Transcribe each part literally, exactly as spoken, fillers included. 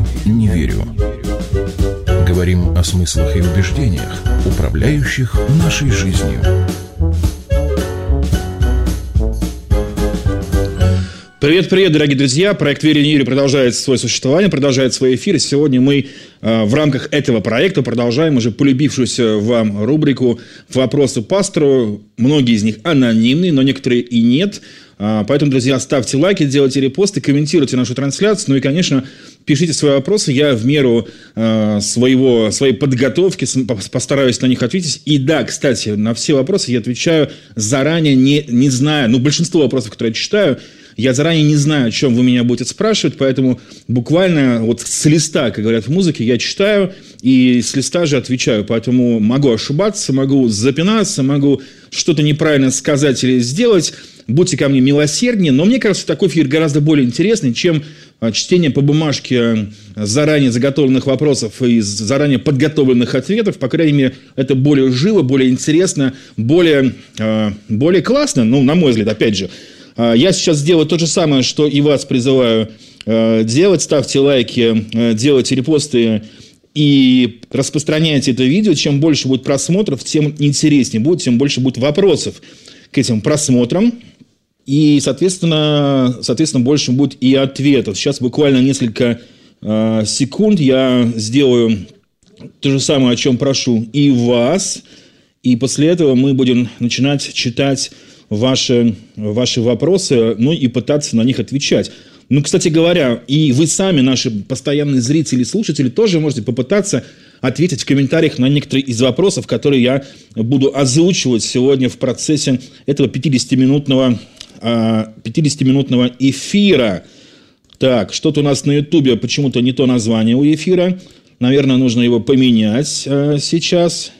не верю». Говорим о смыслах и убеждениях, управляющих нашей жизнью. Привет-привет, дорогие друзья! Проект «Верю, не верю» продолжает свое существование, продолжает свой эфир. Сегодня мы э, в рамках этого проекта продолжаем уже полюбившуюся вам рубрику «Вопросы пастору». Многие из них анонимные, но некоторые и нет. Э, поэтому, друзья, ставьте лайки, делайте репосты, комментируйте нашу трансляцию. Ну и, конечно, пишите свои вопросы. Я в меру э, своего, своей подготовки постараюсь на них ответить. И да, кстати, на все вопросы я отвечаю заранее, не, не зная. Ну, большинство вопросов, которые я читаю, я заранее не знаю, о чем вы меня будете спрашивать, поэтому буквально вот с листа, как говорят в музыке, я читаю и с листа же отвечаю. Поэтому могу ошибаться, могу запинаться, могу что-то неправильно сказать или сделать. Будьте ко мне милосерднее. Но мне кажется, такой эфир гораздо более интересный, чем чтение по бумажке заранее заготовленных вопросов и заранее подготовленных ответов. По крайней мере, это более живо, более интересно, более, более классно, ну, на мой взгляд, опять же. Я сейчас сделаю то же самое, что и вас призываю э, делать. Ставьте лайки, э, делайте репосты и распространяйте это видео. Чем больше будет просмотров, тем интереснее будет, тем больше будет вопросов к этим просмотрам. И, соответственно, соответственно больше будет и ответов. Сейчас буквально несколько э, секунд я сделаю то же самое, о чем прошу и вас. И после этого мы будем начинать читать Ваши, ваши вопросы, ну и пытаться на них отвечать. Ну, кстати говоря, и вы сами, наши постоянные зрители и слушатели, тоже можете попытаться ответить в комментариях на некоторые из вопросов, которые я буду озвучивать сегодня в процессе этого пятидесятиминутного, пятидесятиминутного эфира. Так, что-то у нас на Ютубе почему-то не то название у эфира. Наверное, нужно его поменять сейчас.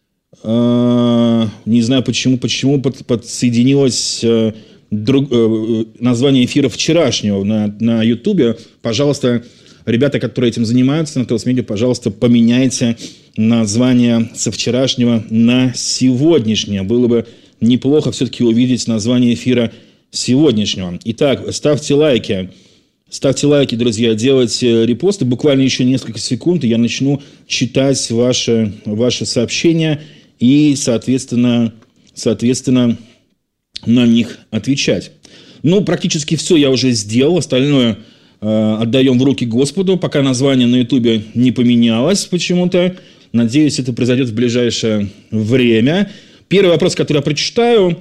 Не знаю, почему, почему под, подсоединилось э, друг, э, название эфира вчерашнего на, на Ютубе. Пожалуйста, ребята, которые этим занимаются на Телс-медиа, пожалуйста, поменяйте название со вчерашнего на сегодняшнее. Было бы неплохо все-таки увидеть название эфира сегодняшнего. Итак, ставьте лайки. Ставьте лайки, друзья, делайте репосты. Буквально еще несколько секунд, и я начну читать ваши, ваши сообщения и, соответственно, соответственно, на них отвечать. Ну, практически все я уже сделал. Остальное э, отдаем в руки Господу, пока название на Ютубе не поменялось почему-то. Надеюсь, это произойдет в ближайшее время. Первый вопрос, который я прочитаю,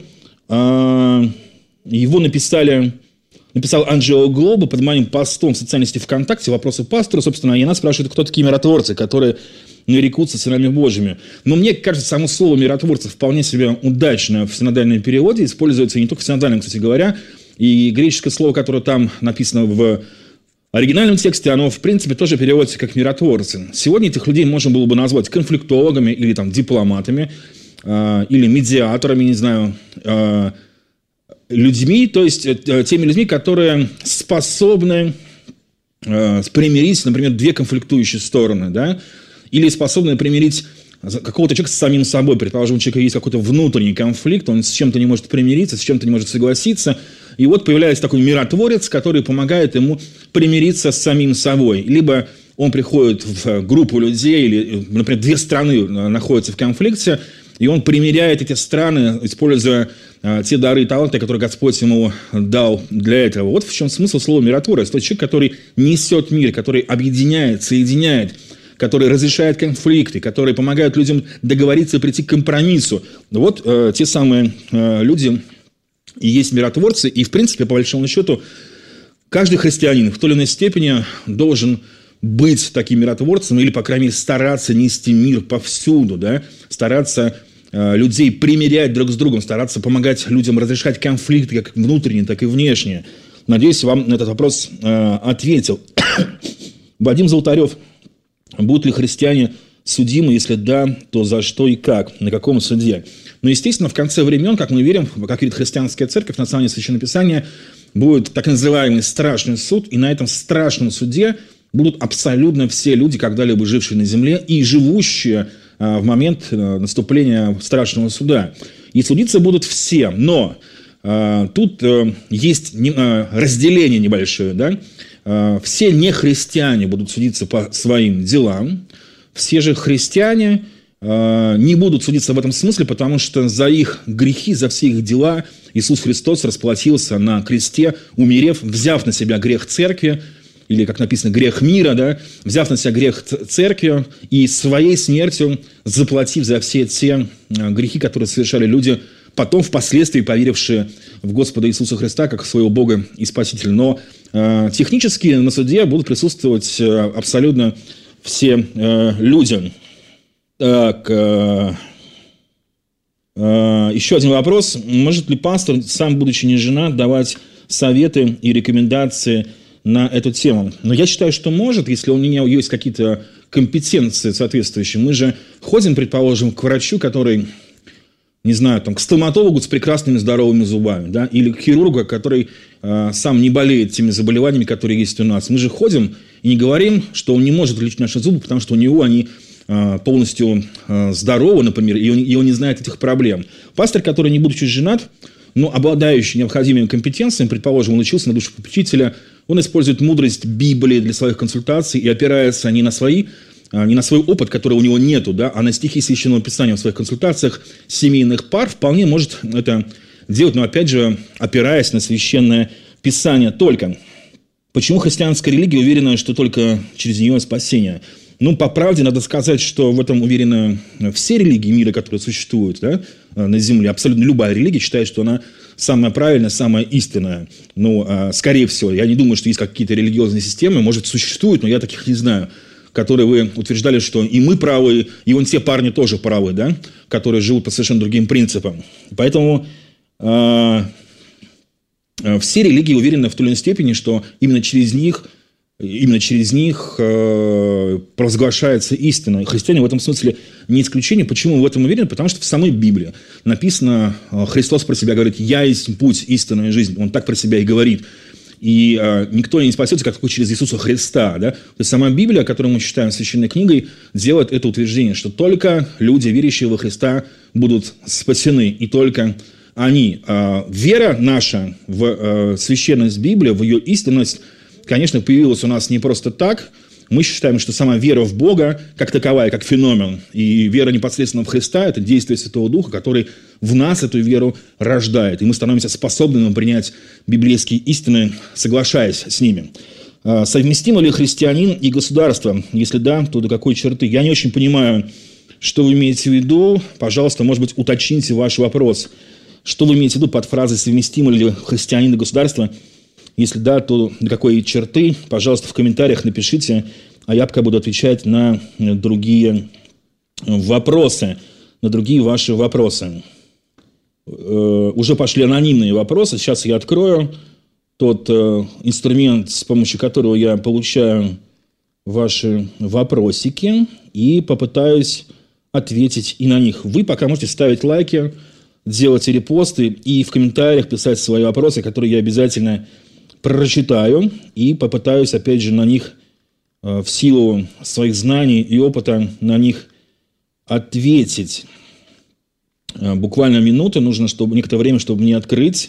э, его написали... Написал Анджело Глоба под моим постом в социальной сети ВКонтакте «Вопросы пастору». Собственно, и нас спрашивают, кто такие миротворцы, которые нарекутся сынами Божьими. Но мне кажется, само слово «миротворцы» вполне себе удачно в синодальном переводе. Используется не только в синодальном, кстати говоря. И греческое слово, которое там написано в оригинальном тексте, оно, в принципе, тоже переводится как «миротворцы». Сегодня этих людей можно было бы назвать конфликтологами или там дипломатами, э, или медиаторами, не знаю, э, людьми, то есть теми людьми, которые способны э, примирить, например, две конфликтующие стороны, да, или способны примирить какого-то человека с самим собой. Предположим, у человека есть какой-то внутренний конфликт, он с чем-то не может примириться, с чем-то не может согласиться, и вот появляется такой миротворец, который помогает ему примириться с самим собой. Либо он приходит в группу людей, или, например, две страны находятся в конфликте, и он примиряет эти страны, используя э, те дары и таланты, которые Господь ему дал для этого. Вот в чем смысл слова «миротворец». То есть человек, который несет мир, который объединяет, соединяет, который разрешает конфликты, который помогает людям договориться и прийти к компромиссу. Вот э, те самые э, люди и есть миротворцы. И, в принципе, по большому счету, каждый христианин в той или иной степени должен быть таким миротворцем или, по крайней мере, стараться нести мир повсюду, да? Стараться э, людей примирять друг с другом, стараться помогать людям разрешать конфликты, как внутренние, так и внешние. Надеюсь, вам на этот вопрос э, ответил. Вадим Золотарев. Будут ли христиане судимы? Если да, то за что и как? На каком суде? Ну, естественно, в конце времен, как мы верим, как верит христианская церковь, на основании Священного Писания, будет так называемый страшный суд, и на этом страшном суде будут абсолютно все люди, когда-либо жившие на земле и живущие а, в момент а, наступления страшного суда. И судиться будут все, но Тут есть разделение небольшое, да? Все нехристиане будут судиться по своим делам, все же христиане не будут судиться в этом смысле, потому что за их грехи, за все их дела Иисус Христос расплатился на кресте, умерев, взяв на себя грех церкви, или, как написано, грех мира, да, взяв на себя грех церкви и своей смертью заплатив за все те грехи, которые совершали люди, потом впоследствии поверившие в Господа Иисуса Христа как своего Бога и Спасителя. Но э, технически на суде будут присутствовать э, абсолютно все э, люди. Так, э, э, еще один вопрос. Может ли пастор, сам будучи не женат, давать советы и рекомендации на эту тему? Но я считаю, что может, если у него есть какие-то компетенции соответствующие. Мы же ходим, предположим, к врачу, который, не знаю, там, к стоматологу с прекрасными здоровыми зубами, да, или к хирургу, который э, сам не болеет теми заболеваниями, которые есть у нас. Мы же ходим и не говорим, что он не может лечить наши зубы, потому что у него они э, полностью э, здоровы, например, и он, и он не знает этих проблем. Пастор, который, не будучи женат, но обладающий необходимыми компетенциями, предположим, он учился на душепопечителя, он использует мудрость Библии для своих консультаций и опирается не на свои, не на свой опыт, который у него нету, да, а на стихи Священного Писания в своих консультациях семейных пар, вполне может это делать, но опять же, опираясь на Священное Писание только. Почему христианская религия уверена, что только через нее спасение? Ну, по правде, надо сказать, что в этом уверены все религии мира, которые существуют, да, на Земле. Абсолютно любая религия считает, что она самая правильная, самая истинная. Ну, скорее всего, я не думаю, что есть какие-то религиозные системы, может, существуют, но я таких не знаю, которые вы утверждали, что и мы правы, и вон те парни тоже правы, да, которые живут по совершенно другим принципам. Поэтому э, все религии уверены в той или иной степени, что именно через них, именно через них э, провозглашается истина. Христиане в этом смысле не исключение. Почему в этом уверены? Потому что в самой Библии написано, Христос про себя говорит: «Я есть путь, истина и жизнь». Он так про себя и говорит. И э, никто не спасется, как только через Иисуса Христа. Да? То есть сама Библия, которую мы считаем священной книгой, делает это утверждение, что только люди, верующие во Христа, будут спасены. И только они. Э, вера наша в э, священность Библии, в ее истинность, конечно, появилась у нас не просто так. Мы считаем, что сама вера в Бога, как таковая, как феномен, и вера непосредственно в Христа – это действие Святого Духа, который в нас эту веру рождает. И мы становимся способными принять библейские истины, соглашаясь с ними. Совместимо ли христианин и государство? Если да, то до какой черты? Я не очень понимаю, что вы имеете в виду. Пожалуйста, может быть, уточните ваш вопрос. Что вы имеете в виду под фразой «совместимо ли христианин и государство»? Если да, то до какой черты? Пожалуйста, в комментариях напишите, а я пока буду отвечать на другие вопросы, на другие ваши вопросы. Уже пошли анонимные вопросы. Сейчас я открою тот инструмент, с помощью которого я получаю ваши вопросики, и попытаюсь ответить и на них. Вы пока можете ставить лайки, делать репосты и в комментариях писать свои вопросы, которые я обязательно прочитаю и попытаюсь, опять же, на них в силу своих знаний и опыта на них ответить. Буквально минуты нужно, чтобы некоторое время, чтобы мне открыть,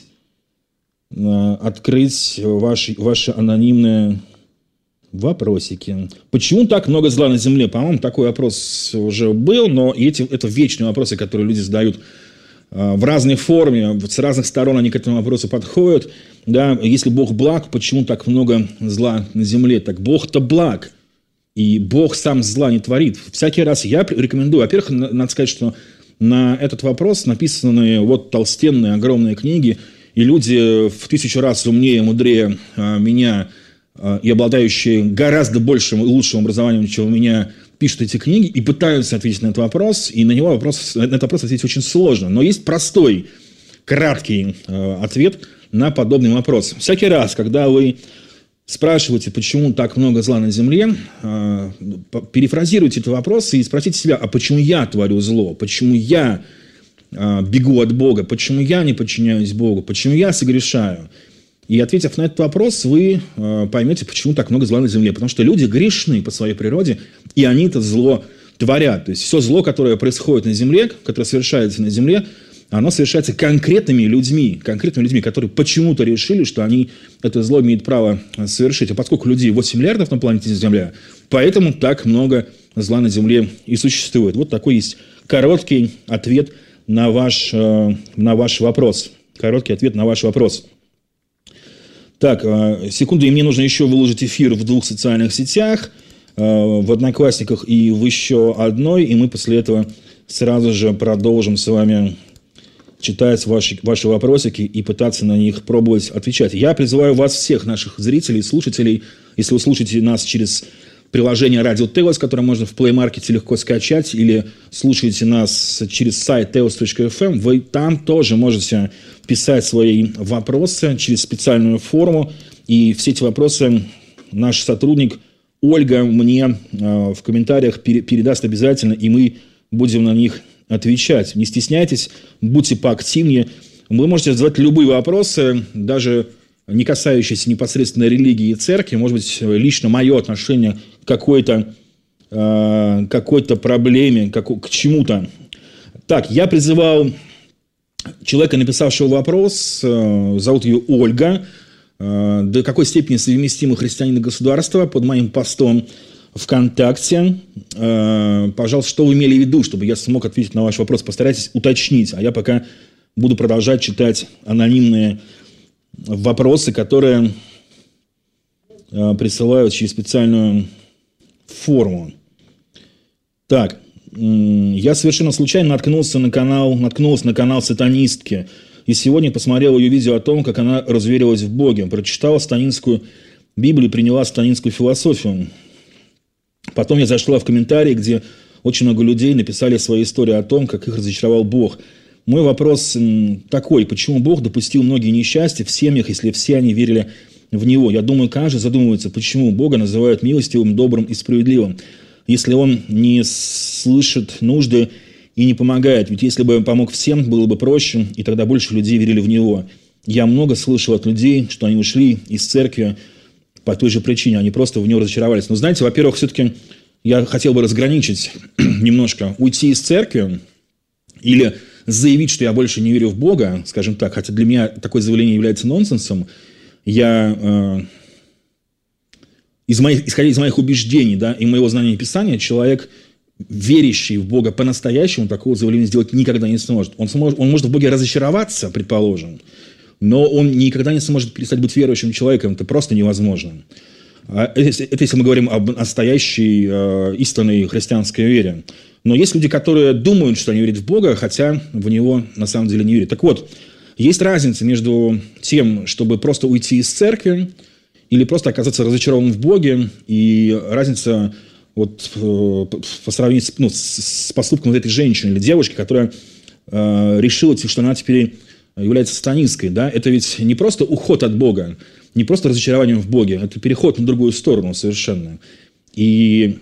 открыть ваши, ваши анонимные вопросики. Почему так много зла на земле? По-моему, такой вопрос уже был, но эти, это вечные вопросы, которые люди задают в разной форме, с разных сторон они к этому вопросу подходят. Да, если Бог благ, почему так много зла на земле? Так Бог-то благ, и Бог сам зла не творит. Всякий раз я рекомендую, во-первых, надо сказать, что на этот вопрос написаны вот толстенные, огромные книги, и люди в тысячу раз умнее, мудрее меня и обладающие гораздо большим и лучшим образованием, чем у меня, пишут эти книги и пытаются ответить на этот вопрос, и на него вопрос, на этот вопрос ответить очень сложно. Но есть простой, краткий э, ответ на подобный вопрос. Всякий раз, когда вы спрашиваете, почему так много зла на земле, э, перефразируйте этот вопрос и спросите себя, а почему я творю зло? Почему я э, бегу от Бога? Почему я не подчиняюсь Богу? Почему я согрешаю? И ответив на этот вопрос, вы э, поймете, почему так много зла на земле. Потому что люди грешны по своей природе, и они это зло творят. То есть все зло, которое происходит на земле, которое совершается на земле, оно совершается конкретными людьми, конкретными людьми, которые почему-то решили, что они это зло имеют право совершить. А поскольку людей восемь миллиардов на планете Земля, поэтому так много зла на Земле и существует. Вот такой есть короткий ответ на ваш, на ваш вопрос. Короткий ответ на ваш вопрос. Так, секунду, и мне нужно еще выложить эфир в двух социальных сетях, в Одноклассниках и в еще одной, и мы после этого сразу же продолжим с вами читать ваши, ваши вопросики и пытаться на них пробовать отвечать. Я призываю вас всех, наших зрителей, слушателей, если вы слушаете нас через приложение «Радио Теос», которое можно в Play Market легко скачать, или слушаете нас через сайт теос точка эф эм, вы там тоже можете писать свои вопросы через специальную форму, и все эти вопросы наш сотрудник Ольга мне э, в комментариях пере, передаст обязательно, и мы будем на них отвечать. Не стесняйтесь, будьте поактивнее. Вы можете задавать любые вопросы, даже не касающиеся непосредственно религии и церкви, может быть, лично мое отношение к какой-то, э, какой-то проблеме, как, к чему-то. Так, я призывал человека, написавшего вопрос, э, зовут ее Ольга, э, до какой степени совместимы христианин и государство, под моим постом ВКонтакте. Э, пожалуйста, что вы имели в виду, чтобы я смог ответить на ваш вопрос, постарайтесь уточнить, а я пока буду продолжать читать анонимные вопросы, которые э, присылают через специальную форму. Так, э, я совершенно случайно наткнулся на канал, наткнулся на канал сатанистки, и сегодня посмотрел ее видео о том, как она разверилась в Боге, прочитала сатанинскую Библию, приняла сатанинскую философию. Потом я зашла в комментарии, где очень много людей написали свои истории о том, как их разочаровал Бог. Мой вопрос такой: почему Бог допустил многие несчастья в семьях, если все они верили в Него? Я думаю, каждый задумывается, почему Бога называют милостивым, добрым и справедливым, если Он не слышит нужды и не помогает. Ведь если бы помог всем, было бы проще, и тогда больше людей верили в Него. Я много слышал от людей, что они ушли из церкви по той же причине, они просто в Него разочаровались. Но знаете, во-первых, все-таки я хотел бы разграничить немножко, уйти из церкви или заявить, что я больше не верю в Бога, скажем так, хотя для меня такое заявление является нонсенсом. Я, э, из моих, исходя из моих убеждений, да, и моего знания Писания, человек, верящий в Бога по-настоящему, такого заявления сделать никогда не сможет. Он, сможет. он может в Боге разочароваться, предположим, но он никогда не сможет перестать быть верующим человеком. Это просто невозможно. Это, это если мы говорим об настоящей э, истинной христианской вере. Но есть люди, которые думают, что они верят в Бога, хотя в Него на самом деле не верят. Так вот, есть разница между тем, чтобы просто уйти из церкви или просто оказаться разочарованным в Боге, и разница вот, э, по сравнению с, ну, с поступком вот этой женщины или девушки, которая э, решила, что она теперь является сатанисткой. Да? Это ведь не просто уход от Бога, не просто разочарование в Боге, это переход на другую сторону совершенно. И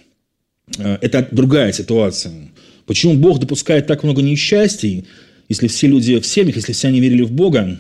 это другая ситуация. Почему Бог допускает так много несчастий, если все люди в семьях, если все они верили в Бога?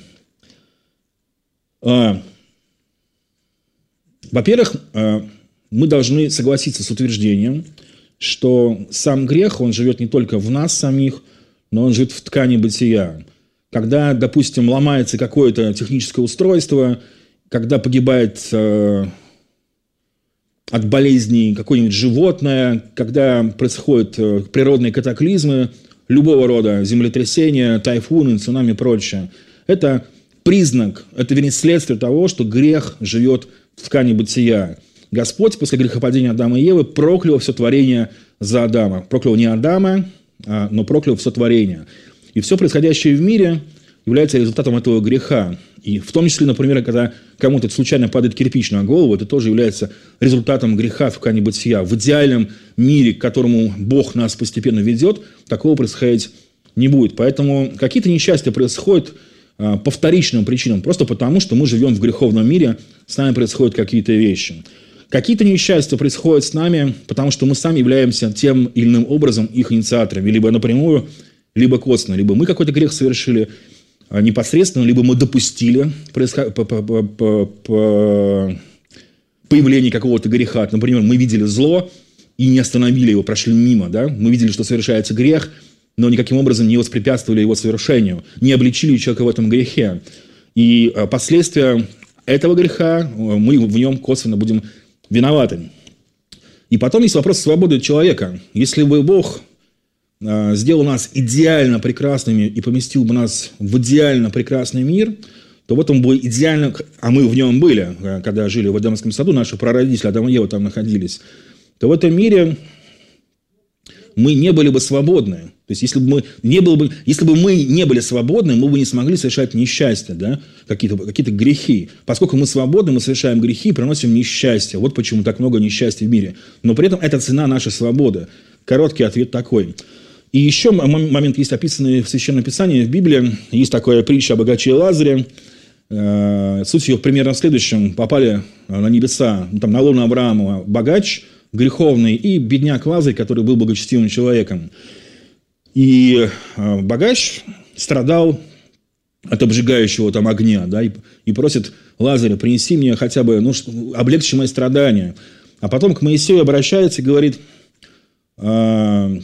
Во-первых, мы должны согласиться с утверждением, что сам грех, он живет не только в нас самих, но он живет в ткани бытия. Когда, допустим, ломается какое-то техническое устройство, когда погибает э, от болезней какое-нибудь животное, когда происходят э, природные катаклизмы, любого рода землетрясения, тайфуны, цунами и прочее, это признак, это, вернее, следствие того, что грех живет в ткани бытия. Господь после грехопадения Адама и Евы проклял все творение за Адама. Проклял не Адама, а, но проклял все творение. И все происходящее в мире является результатом этого греха. И в том числе, например, когда кому-то случайно падает кирпич на голову, это тоже является результатом греха в ткани бытия. В идеальном мире, к которому Бог нас постепенно ведет, такого происходить не будет. Поэтому какие-то несчастья происходят а, по вторичным причинам, просто потому, что мы живем в греховном мире, с нами происходят какие-то вещи. Какие-то несчастья происходят с нами, потому что мы сами являемся тем или иным образом их инициаторами, либо напрямую, либо косвенно, либо мы какой-то грех совершили непосредственно, либо мы допустили появление какого-то греха. Например, мы видели зло и не остановили его, прошли мимо. Да? Мы видели, что совершается грех, но никаким образом не воспрепятствовали его совершению, не обличили человека в этом грехе. И последствия этого греха, мы в нем косвенно будем виноваты. И потом есть вопрос свободы человека. Если бы Бог сделал нас идеально прекрасными и поместил бы нас в идеально прекрасный мир, то в этом бы идеально, а мы в нем были, когда жили в Эдемском саду, наши прародители, Адам и Ева там находились, то в этом мире мы не были бы свободны. То есть, если бы мы не, было бы, если бы мы не были свободны, мы бы не смогли совершать несчастья, да? какие-то, какие-то грехи. Поскольку мы свободны, мы совершаем грехи и приносим несчастье. Вот почему так много несчастья в мире. Но при этом это цена нашей свободы. Короткий ответ такой. И еще момент есть описанный в Священном Писании, в Библии. Есть такая притча о богаче и Лазаре. Суть ее примерно в следующем. Попали на небеса, там, на лоно Авраама богач, греховный, и бедняк Лазарь, который был благочестивым человеком. И богач страдал от обжигающего там огня, да, и, и просит Лазаря: принеси мне хотя бы, ну, облегчи мои страдания. А потом к Моисею обращается и говорит, э,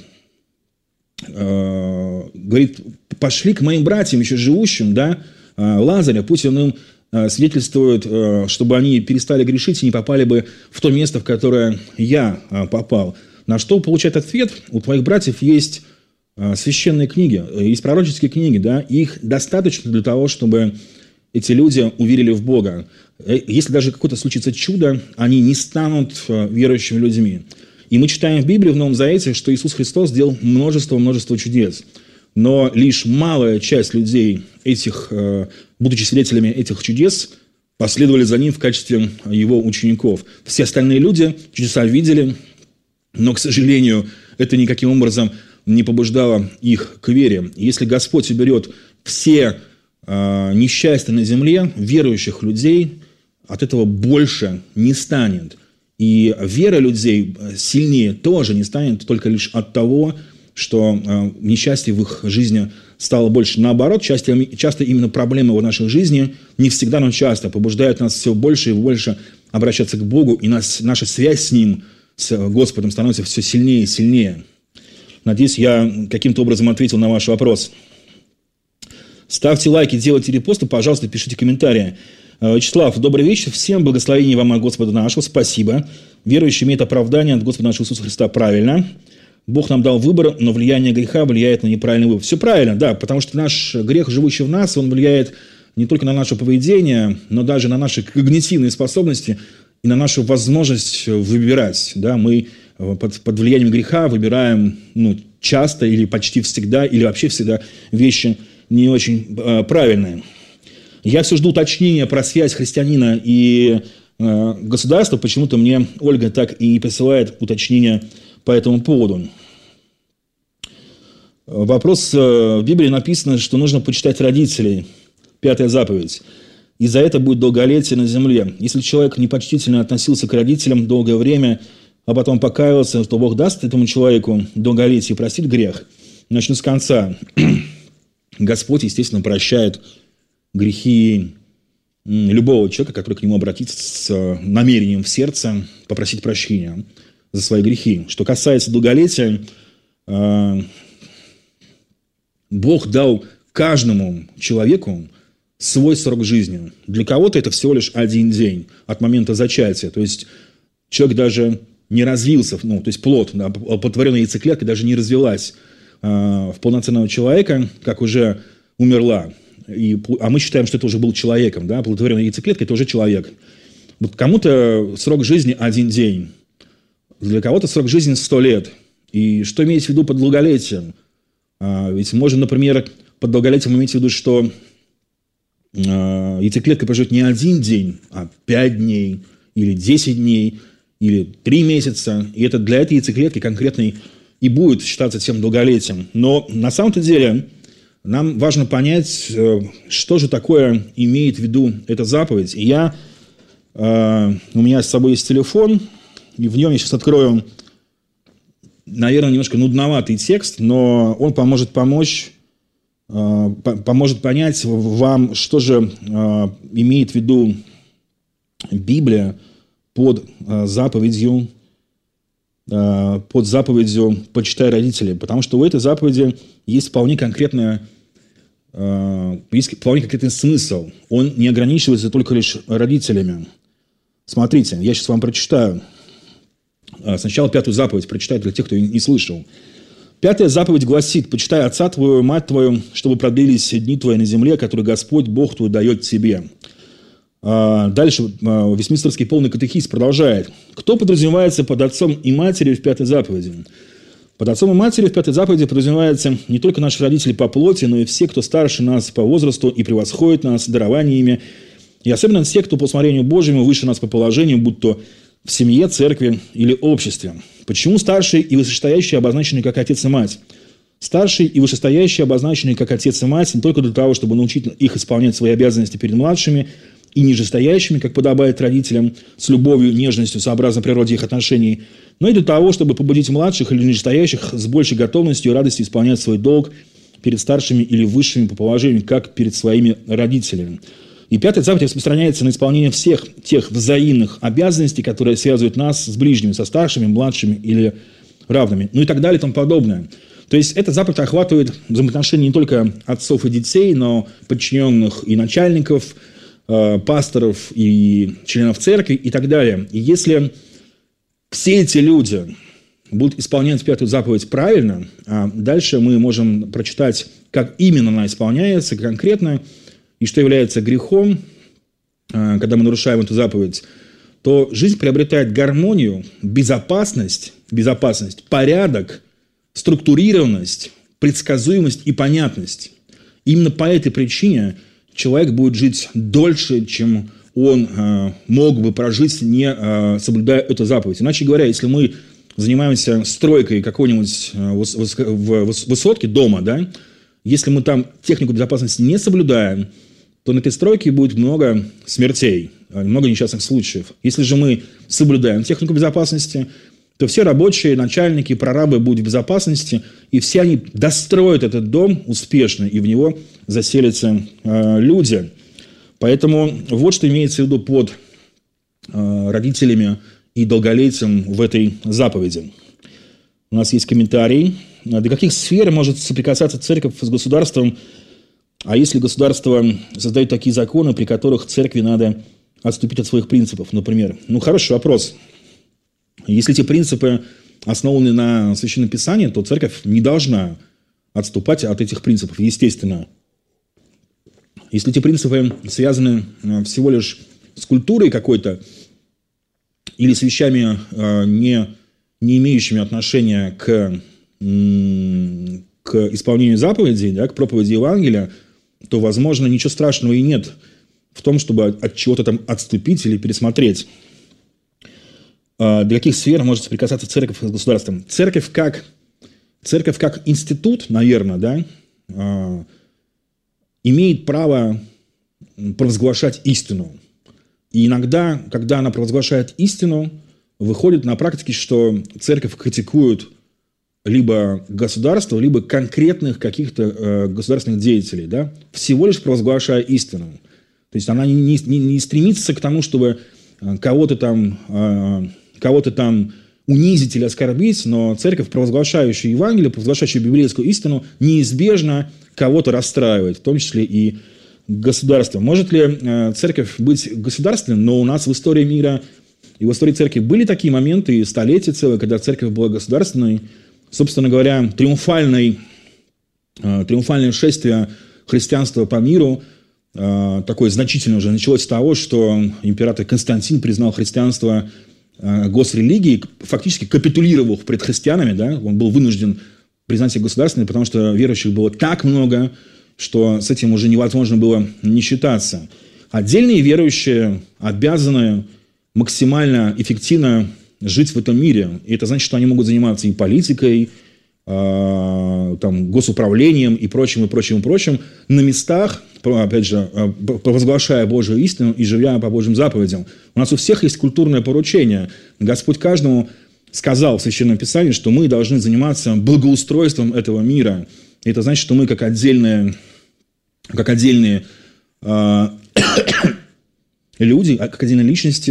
э, говорит, пошли к моим братьям, еще живущим, да, Лазаря, пусть он им свидетельствует, чтобы они перестали грешить и не попали бы в то место, в которое я попал. На что получает ответ: у твоих братьев есть священные книги, есть пророческие книги, да, их достаточно для того, чтобы эти люди уверили в Бога. Если даже какое-то случится чудо, они не станут верующими людьми. И мы читаем в Библии, в Новом Завете, что Иисус Христос сделал множество-множество чудес. Но лишь малая часть людей, этих, будучи свидетелями этих чудес, последовали за ним в качестве его учеников. Все остальные люди чудеса видели, но, к сожалению, это никаким образом не побуждало их к вере. Если Господь уберет все несчастья на земле, верующих людей от этого больше не станет. И вера людей сильнее тоже не станет только лишь от того, что э, несчастье в их жизни стало больше. Наоборот, часто, часто именно проблемы в нашей жизни, не всегда, но часто, побуждают нас все больше и больше обращаться к Богу, и нас, наша связь с Ним, с Господом, становится все сильнее и сильнее. Надеюсь, я каким-то образом ответил на ваш вопрос. Ставьте лайки, делайте репосты, пожалуйста, пишите комментарии. Вячеслав, добрый вечер. Всем благословений вам от Господа нашего. Спасибо. Верующий имеет оправдание от Господа нашего Иисуса Христа. Правильно. Бог нам дал выбор, но влияние греха влияет на неправильный выбор. Все правильно, да, потому что наш грех, живущий в нас, он влияет не только на наше поведение, но даже на наши когнитивные способности и на нашу возможность выбирать. Да, мы под, под влиянием греха выбираем, ну, часто или почти всегда, или вообще всегда вещи не очень э, правильные. Я все жду уточнения про связь христианина и э, государства. Почему-то мне Ольга так и не присылает уточнения по этому поводу. Вопрос. В Библии написано, что нужно почитать родителей. Пятая заповедь. И за это будет долголетие на земле. Если человек непочтительно относился к родителям долгое время, а потом покаялся, то Бог даст этому человеку долголетие и простит грех. Начну с конца. Господь, естественно, прощает грехи любого человека, который к нему обратится с намерением в сердце попросить прощения за свои грехи. Что касается долголетия, Бог дал каждому человеку свой срок жизни. Для кого-то это всего лишь один день от момента зачатия. То есть человек даже не развился, ну, то есть плод, да, оплодотворенная яйцеклетка даже не развилась в полноценного человека, как уже умерла. И, а мы считаем, что это уже был человеком. Да? Оплодотворенная яйцеклетка – это уже человек. Вот кому-то срок жизни один день. Для кого-то срок жизни сто лет. И что иметь в виду под долголетием? А, ведь можно, например, под долголетием иметь в виду, что а, яйцеклетка проживет не один день, а пять дней, или десять дней, или три месяца. И это для этой яйцеклетки конкретной и будет считаться тем долголетием. Но на самом-то деле нам важно понять, что же такое имеет в виду эта заповедь. И я, э, у меня с собой есть телефон, и в нем я сейчас открою, наверное, немножко нудноватый текст, но он поможет помочь, э, поможет понять вам, что же э, имеет в виду Библия под э, заповедью под заповедью «почитай родителей», потому что у этой заповеди есть вполне конкретная есть вполне конкретный смысл. Он не ограничивается только лишь родителями. Смотрите, я сейчас вам прочитаю. Сначала пятую заповедь прочитаю для тех, кто не слышал. Пятая заповедь гласит: «Почитай отца твоего, мать твою, чтобы продлились дни твои на земле, которые Господь, Бог твой, дает тебе». Дальше Вестминстерский полный катехиз продолжает. Кто подразумевается под отцом и матерью в пятой заповеди? Под отцом и матерью в пятой заповеди подразумеваются не только наши родители по плоти, но и все, кто старше нас по возрасту и превосходит нас дарованиями, и особенно все, кто по усмотрению Божьему выше нас по положению, будь то в семье, церкви или обществе. Почему старшие и вышестоящие обозначены как отец и мать? Старшие и вышестоящие обозначены как отец и мать не только для того, чтобы научить их исполнять свои обязанности перед младшими и нижестоящими, как подобает родителям, с любовью, нежностью, сообразно природе их отношений, но и для того, чтобы побудить младших или нижестоящих с большей готовностью и радостью исполнять свой долг перед старшими или высшими по положению, как перед своими родителями. И пятая заповедь распространяется на исполнение всех тех взаимных обязанностей, которые связывают нас с ближними, со старшими, младшими или равными, ну и так далее и тому подобное. То есть эта заповедь охватывает взаимоотношения не только отцов и детей, но подчиненных и начальников, пасторов и членов церкви и так далее. И если все эти люди будут исполнять пятую заповедь правильно, а дальше мы можем прочитать, как именно она исполняется конкретно, и что является грехом, когда мы нарушаем эту заповедь, то жизнь приобретает гармонию, безопасность, безопасность, порядок, структурированность, предсказуемость и понятность. Именно по этой причине человек будет жить дольше, чем он э, мог бы прожить, не э, соблюдая эту заповедь. Иначе говоря, если мы занимаемся стройкой какой-нибудь э, выс- выс- высотки дома, да, если мы там технику безопасности не соблюдаем, то на этой стройке будет много смертей, много несчастных случаев. Если же мы соблюдаем технику безопасности, то все рабочие, начальники, прорабы будут в безопасности, и все они достроят этот дом успешно, и в него заселятся э, люди. Поэтому вот что имеется в виду под э, родителями и долголетием в этой заповеди. У нас есть комментарий. До каких сфер может соприкасаться церковь с государством, а если государство создает такие законы, при которых церкви надо отступить от своих принципов, например? Ну, хороший вопрос. Если эти принципы основаны на Священном Писании, то церковь не должна отступать от этих принципов, естественно. Если эти принципы связаны всего лишь с культурой какой-то или с вещами, не, не имеющими отношения к, к исполнению заповедей, да, к проповеди Евангелия, то, возможно, ничего страшного и нет в том, чтобы от чего-то там отступить или пересмотреть. До каких сфер может соприкасаться церковь с государством? Церковь как, церковь как институт, наверное, да, имеет право провозглашать истину. И иногда, когда она провозглашает истину, выходит на практике, что церковь критикует либо государство, либо конкретных каких-то э, государственных деятелей, да, всего лишь провозглашая истину. То есть она не, не, не стремится к тому, чтобы кого-то там, э, кого-то там унизить или оскорбить, но церковь, провозглашающая Евангелие, провозглашающая библейскую истину, неизбежно кого-то расстраивает, в том числе и государство. Может ли э, церковь быть государственной? Но у нас в истории мира и в истории церкви были такие моменты, и столетия целые, когда церковь была государственной. Собственно говоря, триумфальный, э, триумфальное шествие христианства по миру, э, такое значительное уже, началось с того, что император Константин признал христианство э, госрелигией, фактически капитулировав пред христианами, да, он был вынужден признать их государственной, потому что верующих было так много, что с этим уже невозможно было не считаться. Отдельные верующие обязаны максимально эффективно жить в этом мире. И это значит, что они могут заниматься и политикой, э, там, госуправлением и прочим, и прочим, и прочим на местах, опять же, провозглашая Божию истину и живя по Божьим заповедям. У нас у всех есть культурное поручение. Господь каждому сказал в Священном Писании, что мы должны заниматься благоустройством этого мира. И это значит, что мы как отдельные, как отдельные э, люди, как отдельные личности,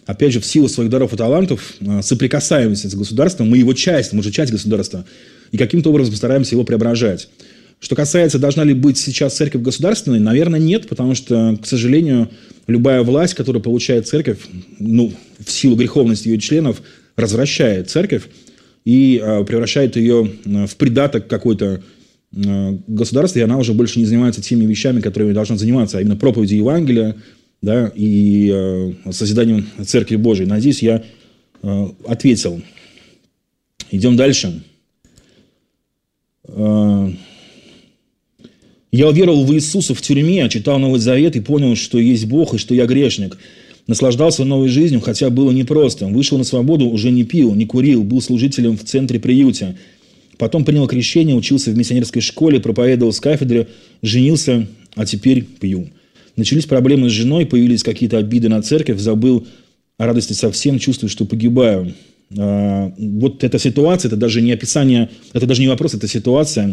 опять же, в силу своих даров и талантов соприкасаемся с государством, мы его часть, мы же часть государства, и каким-то образом стараемся его преображать. Что касается, должна ли быть сейчас церковь государственной, наверное, нет, потому что, к сожалению, любая власть, которую получает церковь, ну, в силу греховности ее членов, развращает церковь и э, превращает ее в придаток какой-то э, государства, и она уже больше не занимается теми вещами, которыми должна заниматься, а именно проповедью Евангелия, да, и э, созиданием Церкви Божией. Надеюсь, я э, ответил. Идем дальше. Э, Я уверовал в Иисуса в тюрьме, читал Новый Завет и понял, что есть Бог и что я грешник. Наслаждался новой жизнью, хотя было непросто. Вышел на свободу, уже не пил, не курил, был служителем в центре приюта. Потом принял крещение, учился в миссионерской школе, проповедовал с кафедры, женился, а теперь пью. Начались проблемы с женой, появились какие-то обиды на церковь, забыл о радости совсем, чувствую, что погибаю. Вот эта ситуация, это даже не описание, это даже не вопрос, это ситуация.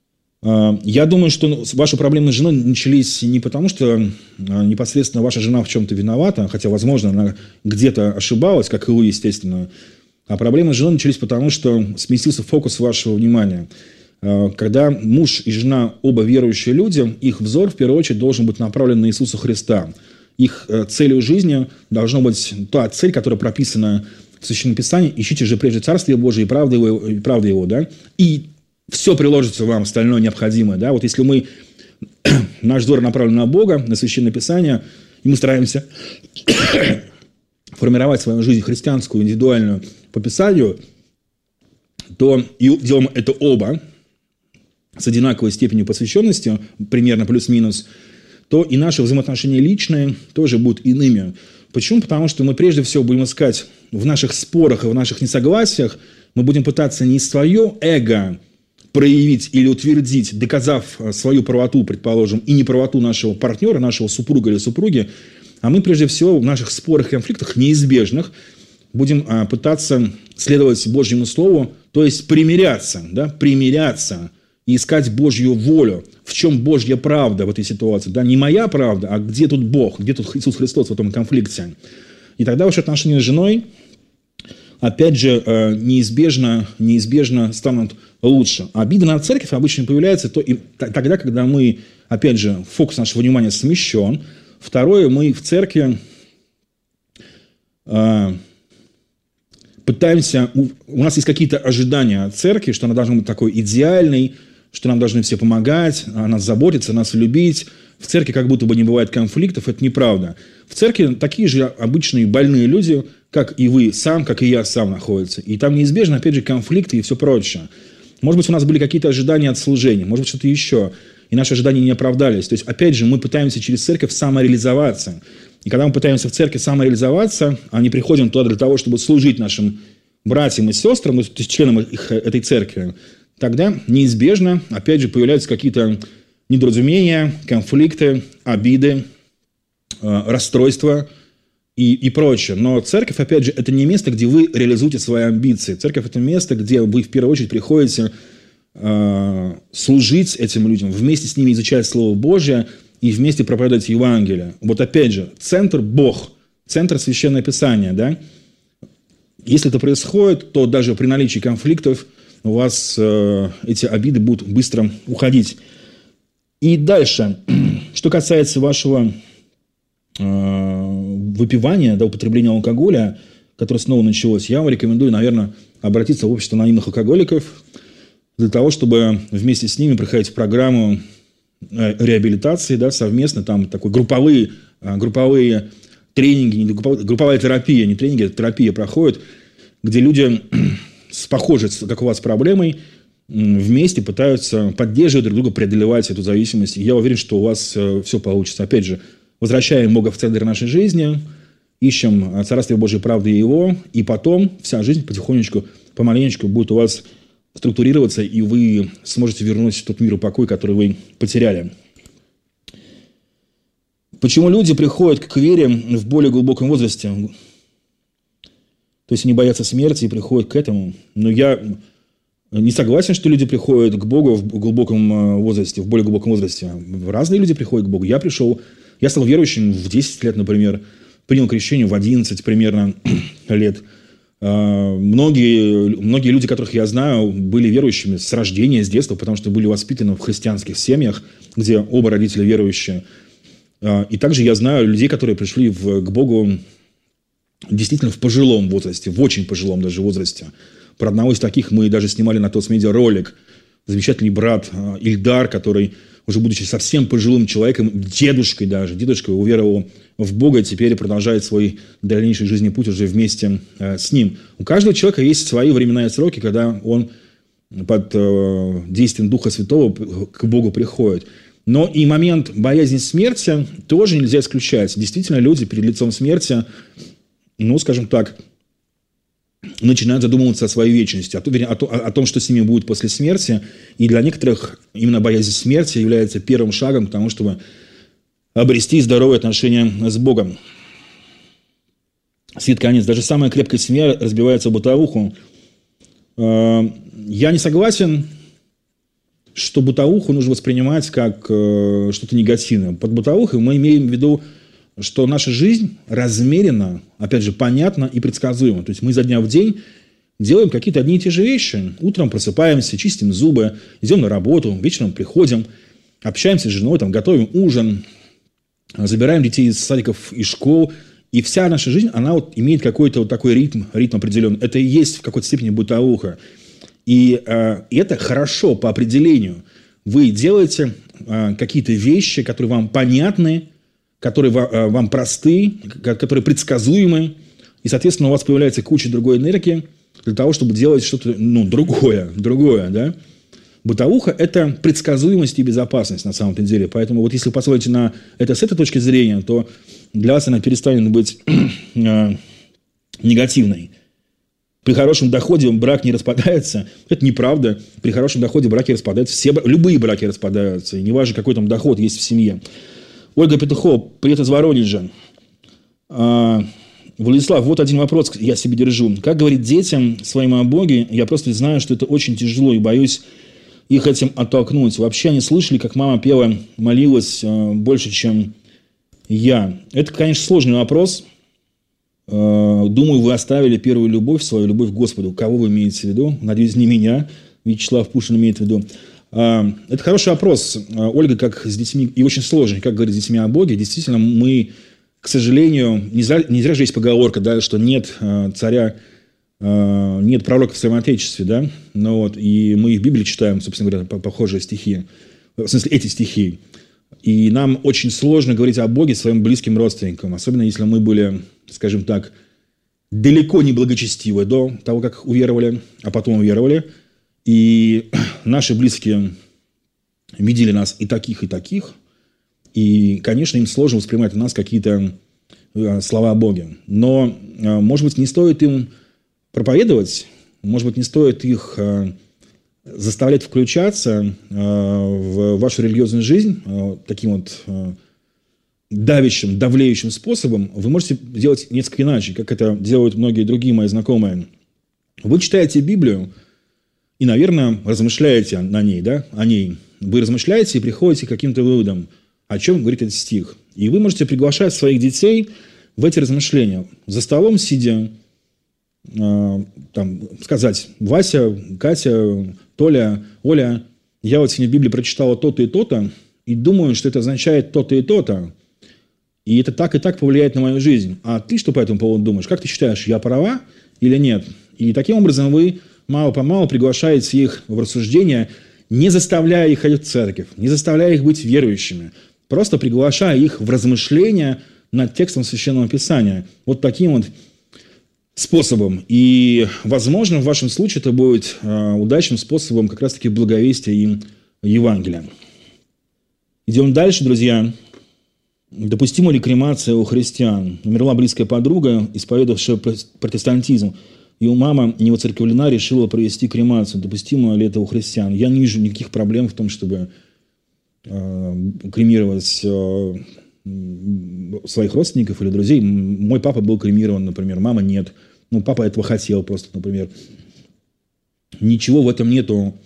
Я думаю, что ваши проблемы с женой начались не потому, что непосредственно ваша жена в чем-то виновата, хотя, возможно, она где-то ошибалась, как и вы, естественно, а проблемы с женой начались потому, что сместился фокус вашего внимания. Когда муж и жена оба верующие люди, их взор, в первую очередь, должен быть направлен на Иисуса Христа. Их целью жизни должна быть та цель, которая прописана в Священном Писании. Ищите же прежде Царствие Божие и правды Его, и правды его, да? И все приложится вам, остальное необходимое. Да? Вот если мы, наш взор направлен на Бога, на Священное Писание, и мы стараемся формировать свою жизнь христианскую, индивидуальную по Писанию, то и делаем это оба с одинаковой степенью посвященности, примерно плюс-минус, то и наши взаимоотношения личные тоже будут иными. Почему? Потому что мы прежде всего будем искать в наших спорах и в наших несогласиях, мы будем пытаться не свое эго проявить или утвердить, доказав свою правоту, предположим, и неправоту нашего партнера, нашего супруга или супруги, а мы прежде всего в наших спорах и конфликтах неизбежных будем а, пытаться следовать Божьему Слову, то есть примиряться, да, примиряться и искать Божью волю. В чем Божья правда в этой ситуации? Да? Не моя правда, а где тут Бог, где тут Иисус Христос в этом конфликте? И тогда ваши отношения с женой, опять же, неизбежно, неизбежно станут лучше. Обида на церковь обычно появляется то, и, тогда, когда мы, опять же, фокус нашего внимания смещен. Второе, мы в церкви э, пытаемся... У, у нас есть какие-то ожидания от церкви, что она должна быть такой идеальной, что нам должны все помогать, о нас заботиться, нас любить. В церкви как будто бы не бывает конфликтов. Это неправда. В церкви такие же обычные больные люди, как и вы сам, как и я сам находятся. И там неизбежно, опять же, конфликты и все прочее. Может быть, у нас были какие-то ожидания от служения, может быть, что-то еще. И наши ожидания не оправдались. То есть, опять же, мы пытаемся через церковь самореализоваться. И когда мы пытаемся в церкви самореализоваться, а не приходим туда для того, чтобы служить нашим братьям и сестрам, то есть членам их, этой церкви, тогда неизбежно, опять же, появляются какие-то недоразумения, конфликты, обиды, э, расстройства и, и прочее. Но церковь, опять же, это не место, где вы реализуете свои амбиции. Церковь – это место, где вы в первую очередь приходите э, служить этим людям, вместе с ними изучать Слово Божие и вместе проповедовать Евангелие. Вот опять же, центр – Бог, центр – Священное Писание. Да? Если это происходит, то даже при наличии конфликтов у вас э, эти обиды будут быстро уходить. И дальше, что касается вашего э, выпивания, да, употребления алкоголя, которое снова началось, я вам рекомендую, наверное, обратиться в общество анонимных алкоголиков для того, чтобы вместе с ними проходить программу э, реабилитации, да, совместно, там такой групповые, э, групповые тренинги, не групповая, групповая терапия, не тренинги, а терапия проходит, где люди с похожей, как у вас, проблемой вместе пытаются поддерживать друг друга, преодолевать эту зависимость. И я уверен, что у вас э, все получится. Опять же, возвращаем Бога в центр нашей жизни, ищем Царствие Божие, правды Его, и потом вся жизнь потихонечку, помаленечку будет у вас структурироваться, и вы сможете вернуть тот мир и покой, который вы потеряли. Почему люди приходят к вере в более глубоком возрасте? То есть они боятся смерти и приходят к этому. Но я не согласен, что люди приходят к Богу в глубоком возрасте, в более глубоком возрасте. Разные люди приходят к Богу. Я пришел, я стал верующим в десять лет, например. принял крещение в одиннадцать примерно лет. Многие, многие люди, которых я знаю, были верующими с рождения, с детства, потому что были воспитаны в христианских семьях, где оба родителя верующие. И также я знаю людей, которые пришли в, к Богу действительно в пожилом возрасте, в очень пожилом даже возрасте. Про одного из таких мы даже снимали на Тосмедиа ролик. Замечательный брат Ильдар, который, уже будучи совсем пожилым человеком, дедушкой даже, дедушкой уверовал в Бога и теперь продолжает свой дальнейший жизненный путь уже вместе э, с ним. У каждого человека есть свои времена и сроки, когда он под э, действием Духа Святого к Богу приходит. Но и момент боязни смерти тоже нельзя исключать. Действительно, люди перед лицом смерти, ну, скажем так, начинают задумываться о своей вечности, о, о, о том, что с ними будет после смерти. И для некоторых именно боязнь смерти является первым шагом к тому, чтобы обрести здоровые отношения с Богом. Свет конец. Даже самая крепкая семья разбивается в бытовуху. Я не согласен, что бытовуху нужно воспринимать как что-то негативное. Под бытовухой мы имеем в виду, что наша жизнь размерена, опять же, понятна и предсказуема. То есть мы изо дня в день делаем какие-то одни и те же вещи. Утром просыпаемся, чистим зубы, идем на работу, вечером приходим, общаемся с женой, там, готовим ужин, забираем детей из садиков и школ. И вся наша жизнь, она вот имеет какой-то вот такой ритм, ритм определенный. Это и есть в какой-то степени бытовуха. И э, это хорошо по определению. Вы делаете э, какие-то вещи, которые вам понятны, которые вам, э, вам просты, которые предсказуемы. И, соответственно, у вас появляется куча другой энергии для того, чтобы делать что-то, ну, другое, другое, да. Бытовуха – это предсказуемость и безопасность на самом деле. Поэтому вот если вы посмотрите на это с этой точки зрения, то для вас она перестанет быть э, негативной. При хорошем доходе брак не распадается. Это неправда. При хорошем доходе браки распадаются. Все, любые браки распадаются. И неважно, какой там доход есть в семье. Ольга Петухова, привет из Воронежа. А, Владислав, вот один вопрос я себе держу. Как говорить детям своим о Боге? Я просто знаю, что это очень тяжело и боюсь их этим оттолкнуть. Вообще они слышали, как мама пела, молилась э, больше, чем я. Это, конечно, сложный вопрос. Э, думаю, вы оставили первую любовь, свою любовь к Господу. Кого вы имеете в виду? Надеюсь, не меня. Вячеслав Пушин имеет в виду. Э, это хороший вопрос. Э, Ольга, как с детьми, и очень сложный, как говорить с детьми о Боге. Действительно, мы, к сожалению, не зря, не зря же есть поговорка, да, что нет э, царя, нет пророка в своем Отечестве, да, ну вот, и мы в Библии читаем, собственно говоря, похожие стихи, в смысле, эти стихи, и нам очень сложно говорить о Боге своим близким родственникам, особенно если мы были, скажем так, далеко не благочестивы до того, как уверовали, а потом уверовали, и наши близкие видели нас и таких, и таких, и, конечно, им сложно воспринимать у нас какие-то слова о Боге, но, может быть, не стоит им проповедовать, может быть, не стоит их э, заставлять включаться э, в вашу религиозную жизнь э, таким вот э, давящим, давлеющим способом. Вы можете делать несколько иначе, как это делают многие другие мои знакомые. Вы читаете Библию и, наверное, размышляете на ней, да, о ней. Вы размышляете и приходите к каким-то выводам, о чем говорит этот стих. И вы можете приглашать своих детей в эти размышления. За столом сидя, там, сказать: Вася, Катя, Толя, Оля, я вот сегодня в Библии прочитала то-то и то-то, и думаю, что это означает то-то и то-то, и это так и так повлияет на мою жизнь. А ты что по этому поводу думаешь? Как ты считаешь, я права или нет? И таким образом вы мало-помалу приглашаете их в рассуждения, не заставляя их ходить в церковь, не заставляя их быть верующими, просто приглашая их в размышления над текстом Священного Писания. Вот таким вот способом. И, возможно, в вашем случае это будет э, удачным способом как раз-таки благовестия им Евангелия. Идем дальше, друзья. Допустима ли кремация у христиан? Умерла близкая подруга, исповедовавшая протестантизм, и у мама не воцерковлена, решила провести кремацию. Допустимо ли это у христиан? Я не вижу никаких проблем в том, чтобы э, кремировать э, своих родственников или друзей. Мой папа был кремирован, например, мама нет. Ну, папа этого хотел просто, например. Ничего в этом нету.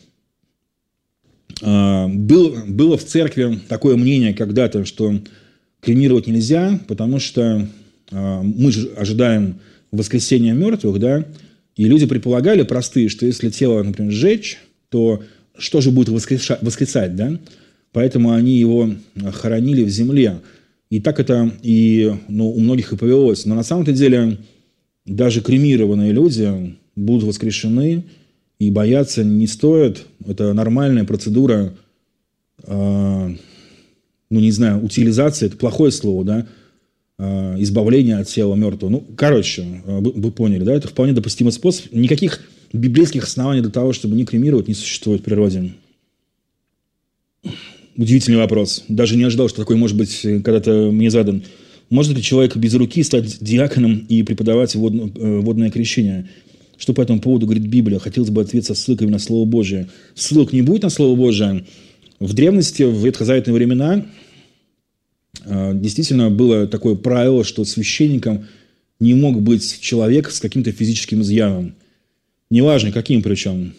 А, был, было в церкви такое мнение когда-то, что кремировать нельзя, потому что мы же ожидаем воскресения мертвых, да, и люди предполагали, простые, что если тело, например, сжечь, то что же будет воскрешать, воскресать, да? Поэтому они его хоронили в земле. И так это и, ну, у многих и повелось. Но на самом-то деле даже кремированные люди будут воскрешены, и бояться не стоит. Это нормальная процедура, э, ну, не знаю, утилизация, это плохое слово, да, э, избавление от тела мертвого. Ну, короче, вы, вы поняли, да, это вполне допустимый способ. Никаких библейских оснований для того, чтобы не кремировать, не существует в природе. Удивительный вопрос. Даже не ожидал, что такой может быть когда-то мне задан. Может ли человек без руки стать диаконом и преподавать водно, водное крещение? Что по этому поводу говорит Библия? Хотелось бы ответ со ссылками на Слово Божие. Ссылок не будет на Слово Божие. В древности, в ветхозаветные времена, действительно было такое правило, что священником не мог быть человек с каким-то физическим изъяном. Неважно, каким причем.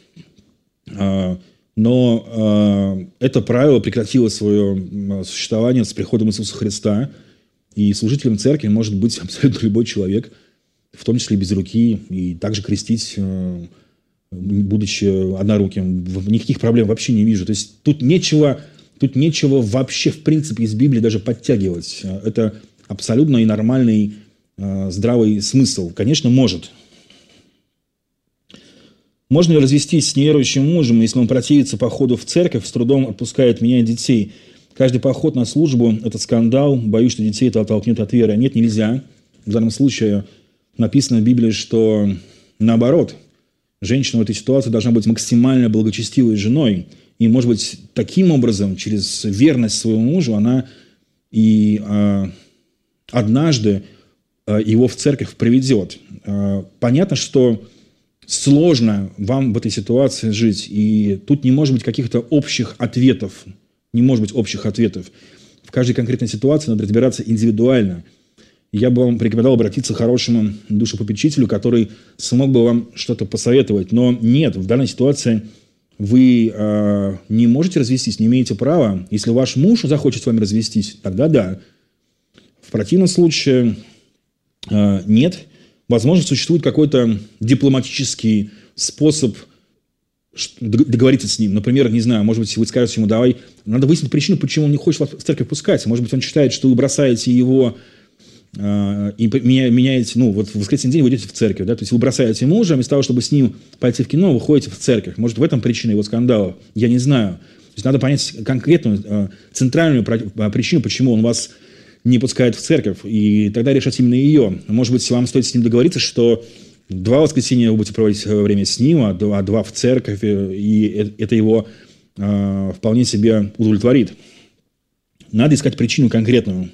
Но это правило прекратило свое существование с приходом Иисуса Христа. И служителем церкви может быть абсолютно любой человек, в том числе без руки, и также крестить, будучи одноруким. Никаких проблем вообще не вижу. То есть тут нечего, тут нечего вообще, в принципе, из Библии даже подтягивать. Это абсолютно и нормальный, здравый смысл. Конечно, может. Можно ли развестись с неверующим мужем, если он противится походу в церковь, с трудом отпускает меня и детей? Каждый поход на службу – это скандал. Боюсь, что детей это оттолкнет от веры. Нет, нельзя. В данном случае написано в Библии, что наоборот, женщина в этой ситуации должна быть максимально благочестивой женой. И, может быть, таким образом, через верность своему мужу, она и э, однажды э, его в церковь приведет. Э, понятно, что сложно вам в этой ситуации жить. И тут не может быть каких-то общих ответов. Не может быть общих ответов. В каждой конкретной ситуации надо разбираться индивидуально. Я бы вам порекомендовал обратиться к хорошему душепопечителю, который смог бы вам что-то посоветовать. Но нет, в данной ситуации вы э, не можете развестись, не имеете права. Если ваш муж захочет с вами развестись, тогда да. В противном случае э, нет. Возможно, существует какой-то дипломатический способ договориться с ним. Например, не знаю, может быть, вы скажете ему, давай, надо выяснить причину, почему он не хочет вас в церковь пускать. Может быть, он считает, что вы бросаете его э, и меняете, ну, вот в воскресенье день вы идете в церковь, да, то есть вы бросаете мужа, вместо того, чтобы с ним пойти в кино, вы ходите в церковь. Может, в этом причина его скандала, я не знаю. То есть надо понять конкретную, э, центральную причину, почему он вас не пускает в церковь, и тогда решать именно ее. Может быть, вам стоит с ним договориться, что два воскресенья вы будете проводить время с ним, а два, а два в церковь, и это его э, вполне себе удовлетворит. Надо искать причину конкретную.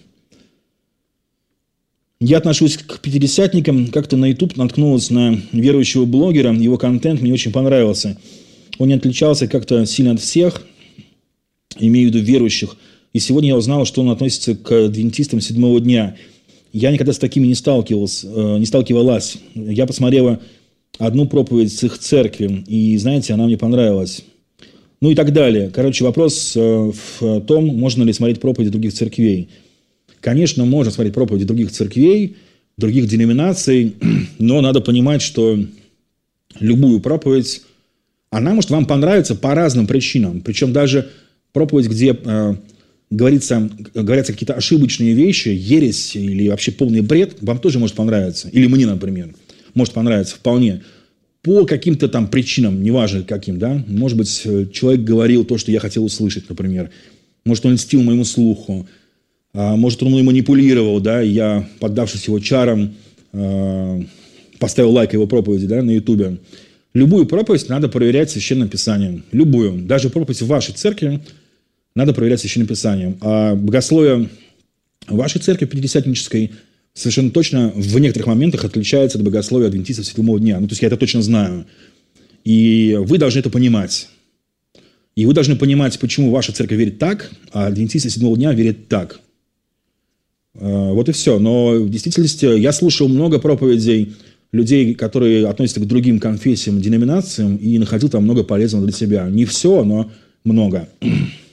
Я отношусь к пятидесятникам. Как-то на YouTube наткнулась на верующего блогера. Его контент мне очень понравился. Он не отличался как-то сильно от всех, имею в виду верующих. И сегодня я узнал, что он относится к адвентистам седьмого дня. Я никогда с такими не сталкивался, не сталкивалась. Я посмотрела одну проповедь с их церкви, и, знаете, она мне понравилась. Ну и так далее. Короче, вопрос в том, можно ли смотреть проповеди других церквей. Конечно, можно смотреть проповеди других церквей, других деноминаций, но надо понимать, что любую проповедь, она может вам понравиться по разным причинам. Причем даже проповедь, где Говорится, говорятся какие-то ошибочные вещи, ересь или вообще полный бред, вам тоже может понравиться. Или мне, например, может понравиться вполне. По каким-то там причинам, неважно каким, да. Может быть, человек говорил то, что я хотел услышать, например. Может, он льстил моему слуху. Может, он мной манипулировал, да, и я, поддавшись его чарам, поставил лайк его проповеди, да, на Ютубе. Любую проповедь надо проверять Священным Писанием. Любую. Даже проповедь в вашей церкви надо проверять Священным Писанием. А богословие вашей церкви пятидесятнической совершенно точно в некоторых моментах отличается от богословия адвентистов седьмого дня. Ну, то есть я это точно знаю. И вы должны это понимать. И вы должны понимать, почему ваша церковь верит так, а адвентисты седьмого дня верят так. Вот и все. Но в действительности я слушал много проповедей людей, которые относятся к другим конфессиям, деноминациям, и находил там много полезного для себя. Не все, но много.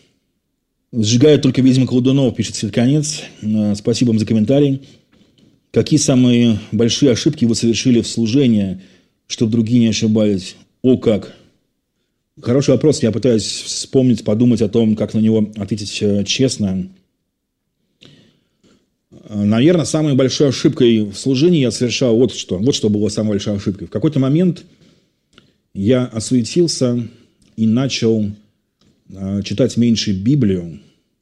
Сжигают только, видимо, колдунов, пишет Светконец. Спасибо вам за комментарий. Какие самые большие ошибки вы совершили в служении, чтобы другие не ошибались? О, как! Хороший вопрос. Я пытаюсь вспомнить, подумать о том, как на него ответить честно. Наверное, самой большой ошибкой в служении я совершал вот что. Вот что было самой большой ошибкой. В какой-то момент я осуетился и начал э, читать меньше Библию,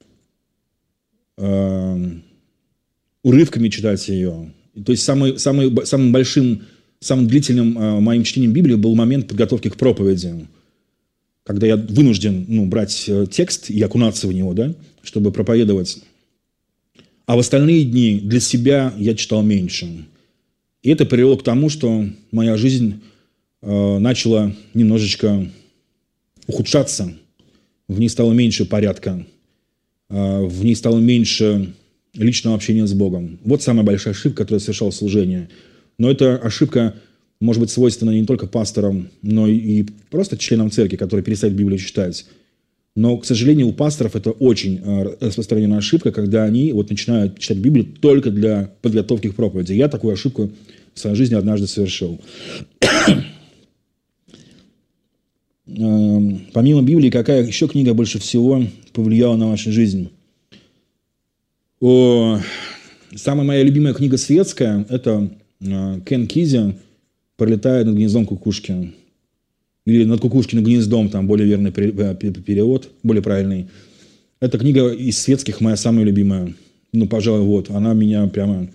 э, урывками читать ее. То есть самый, самый, самым большим, самым длительным э, моим чтением Библии был момент подготовки к проповеди, когда я вынужден ну, брать текст и окунаться в него, да, чтобы проповедовать. А в остальные дни для себя я читал меньше. И это привело к тому, что моя жизнь э, начала немножечко ухудшаться. В ней стало меньше порядка. Э, в ней стало меньше личного общения с Богом. Вот самая большая ошибка, которую я совершал в служении. Но эта ошибка может быть свойственна не только пасторам, но и просто членам церкви, которые перестают Библию читать. Но, к сожалению, у пасторов это очень распространенная ошибка, когда они вот начинают читать Библию только для подготовки к проповеди. Я такую ошибку в своей жизни однажды совершил. Помимо Библии, какая еще книга больше всего повлияла на вашу жизнь? О, самая моя любимая книга светская – это Кен Кизи «Пролетает над гнездом кукушки». Или «Над кукушкиным гнездом», там более верный перевод, более правильный. Эта книга из светских моя самая любимая. Ну, пожалуй, вот. Она меня прямо...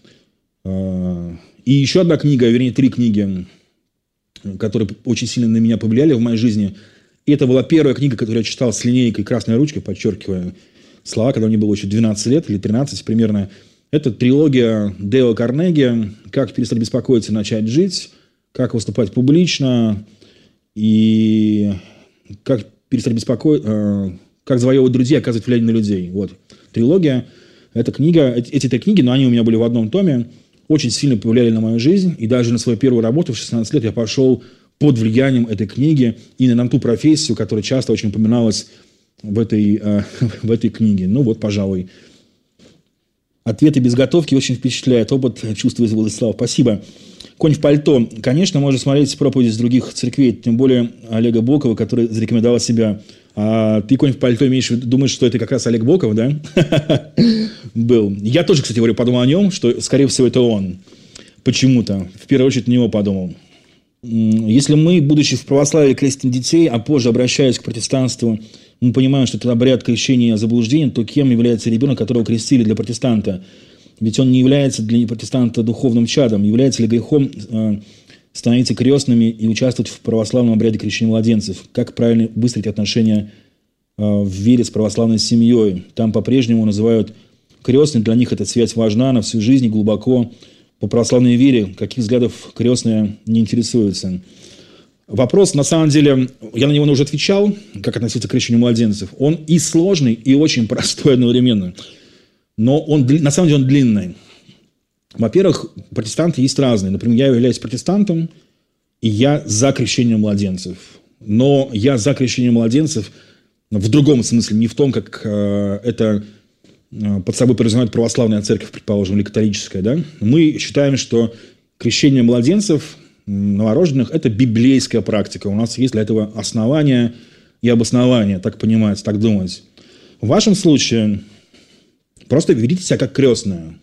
И еще одна книга, вернее, три книги, которые очень сильно на меня повлияли в моей жизни. И это была первая книга, которую я читал с линейкой красной ручкой, подчеркивая слова, когда мне было еще двенадцать лет или тринадцать примерно. Это трилогия Дейла Карнеги «Как перестать беспокоиться и начать жить», «Как выступать публично» и «Как перестать беспокоиться», «Как завоевывать друзей и оказывать влияние на людей». Вот. Трилогия. Эта книга, эти три книги, но они у меня были в одном томе, очень сильно повлияли на мою жизнь. И даже на свою первую работу в шестнадцать лет я пошел под влиянием этой книги и на ту профессию, которая часто очень упоминалась в этой, в этой книге. Ну вот, пожалуй. Ответы без готовки очень впечатляют. Опыт чувствует Владислав. Спасибо. «Конь в пальто». Конечно, можно смотреть проповеди из других церквей, тем более Олега Бокова, который зарекомендовал себя. А ты, «Конь в пальто», имеешь в виду, думаешь, что это как раз Олег Боков, да? Был. Я тоже, кстати говоря, подумал о нем, что, скорее всего, это он. Почему-то. В первую очередь на него подумал. Если мы, будучи в православии, крестим детей, а позже обращаясь к протестанству, мы понимаем, что это обряд крещения заблуждения, то кем является ребенок, которого крестили для протестанта? Ведь он не является для протестанта духовным чадом. Является ли грехом э, становиться крестными и участвовать в православном обряде крещения младенцев? Как правильно выстроить отношения э, в вере с православной семьей? Там по-прежнему называют крестные. Для них эта связь важна на всю жизнь и глубоко. По православной вере каких взглядов крестные не интересуются? Вопрос, на самом деле, я на него уже отвечал, как относиться к крещению младенцев. Он и сложный, и очень простой одновременно. Но он, на самом деле он длинный. Во-первых, протестанты есть разные. Например, я являюсь протестантом, и я за крещение младенцев. Но я за крещение младенцев в другом смысле, не в том, как э, это э, под собой подразумевает православная церковь, предположим, или католическая. Да? Мы считаем, что крещение младенцев новорожденных – это библейская практика. У нас есть для этого основания и обоснования, так понимать, так думать. В вашем случае просто ведите себя как крестная.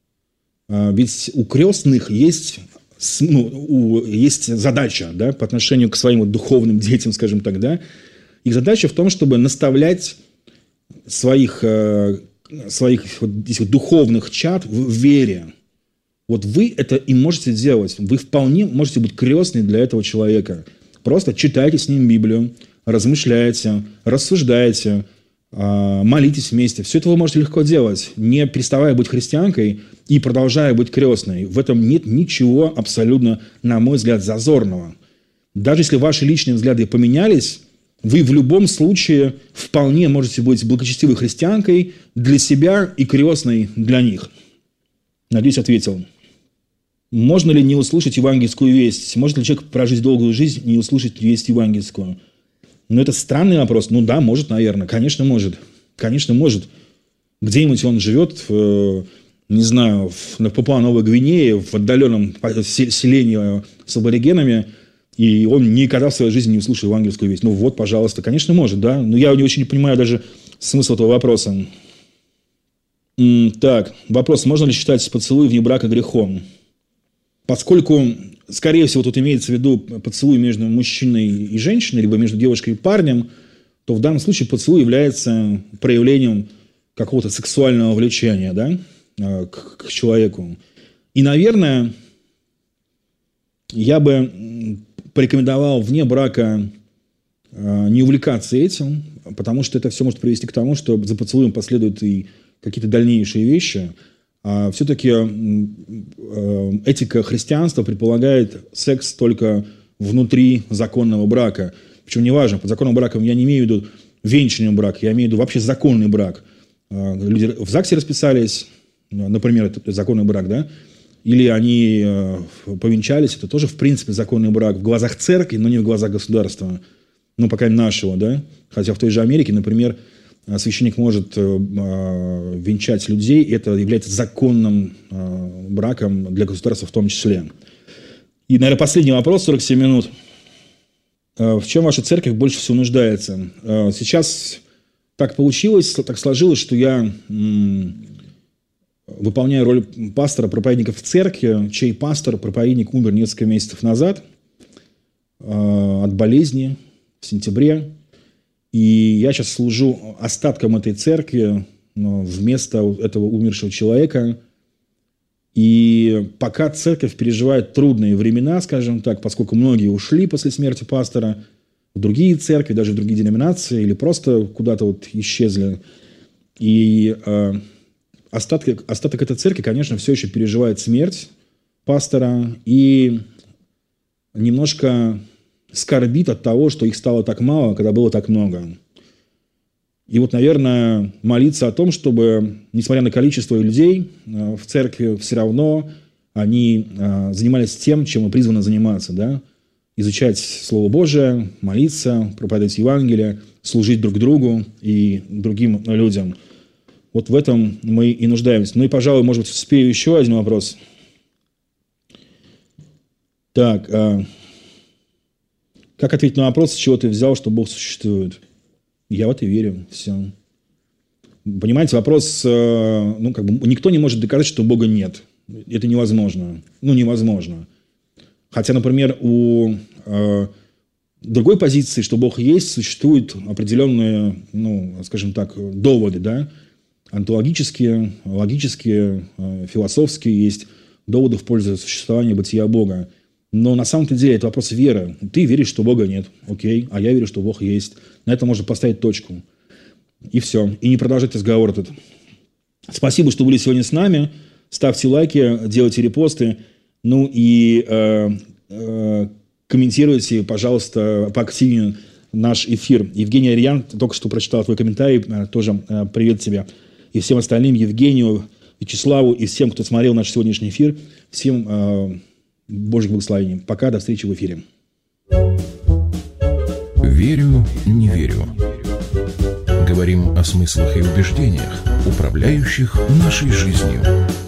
Ведь у крестных есть, ну, у, есть задача, да, по отношению к своим вот духовным детям, скажем так. Да? Их задача в том, чтобы наставлять своих, своих вот, здесь вот, духовных чад в вере. Вот вы это и можете делать. Вы вполне можете быть крестной для этого человека. Просто читайте с ним Библию, размышляйте, рассуждайте, молитесь вместе. Все это вы можете легко делать, не переставая быть христианкой и продолжая быть крестной. В этом нет ничего абсолютно, на мой взгляд, зазорного. Даже если ваши личные взгляды поменялись, вы в любом случае вполне можете быть благочестивой христианкой для себя и крестной для них. Надеюсь, ответил. Можно ли не услышать евангельскую весть? Может ли человек прожить долгую жизнь и не услышать весть евангельскую? Ну, это странный вопрос. Ну, да, может, наверное. Конечно, может. Конечно, может. Где-нибудь он живет в, не знаю, в, в Папуа-Новой Гвинее, в отдаленном селении с аборигенами, и он никогда в своей жизни не услышал евангельскую весть. Ну вот, пожалуйста. Конечно, может, да. Но я не очень не понимаю даже смысл этого вопроса. Так, вопрос. Можно ли считать поцелуй вне брака грехом? Поскольку, скорее всего, тут имеется в виду поцелуй между мужчиной и женщиной, либо между девушкой и парнем, то в данном случае поцелуй является проявлением какого-то сексуального влечения, да, к, к человеку. И, наверное, я бы порекомендовал вне брака не увлекаться этим, потому что это все может привести к тому, что за поцелуем последуют и какие-то дальнейшие вещи. А все-таки этика христианства предполагает секс только внутри законного брака. Причем неважно, под законным браком я не имею в виду венчанный брак, я имею в виду вообще законный брак. Люди в ЗАГСе расписались, например, это законный брак, да? Или они повенчались, это тоже, в принципе, законный брак в глазах церкви, но не в глазах государства, ну, пока нашего, да? Хотя в той же Америке, например, священник может венчать людей, и это является законным браком для государства в том числе. И, наверное, последний вопрос, сорок семь минут. В чем ваша церковь больше всего нуждается? Сейчас так получилось, так сложилось, что я выполняю роль пастора, проповедника в церкви, чей пастор, проповедник умер несколько месяцев назад от болезни в сентябре. И я сейчас служу остатком этой церкви вместо этого умершего человека. И пока церковь переживает трудные времена, скажем так, поскольку многие ушли после смерти пастора в другие церкви, даже в другие деноминации, или просто куда-то вот исчезли. И э, остаток, остаток этой церкви, конечно, все еще переживает смерть пастора и немножко скорбит от того, что их стало так мало, когда было так много. И вот, наверное, молиться о том, чтобы, несмотря на количество людей в церкви, все равно они занимались тем, чем мы призваны заниматься, да? Изучать Слово Божие, молиться, проповедовать Евангелие, служить друг другу и другим людям. Вот в этом мы и нуждаемся. Ну и, пожалуй, может быть, успею еще один вопрос. Так, как ответить на вопрос, с чего ты взял, что Бог существует? Я в это верю. Все. Понимаете, вопрос, ну, как бы, никто не может доказать, что Бога нет. Это невозможно. Ну, невозможно. Хотя, например, у э, другой позиции, что Бог есть, существуют определенные, ну, скажем так, доводы, да, онтологические, логические, э, философские, есть доводы в пользу существования бытия Бога. Но на самом-то деле это вопрос веры. Ты веришь, что Бога нет, окей, а я верю, что Бог есть. На этом можно поставить точку. И все. И не продолжать разговор этот. Спасибо, что были сегодня с нами. Ставьте лайки, делайте репосты. Ну и э, э, комментируйте, пожалуйста, поактивнее наш эфир. Евгений Ариан, только что прочитал твой комментарий. Э, тоже э, привет тебе. И всем остальным, Евгению, Вячеславу и всем, кто смотрел наш сегодняшний эфир. Всем э, Божьих благословений. Пока, до встречи в эфире. Верю, не верю. Говорим о смыслах и убеждениях, управляющих нашей жизнью.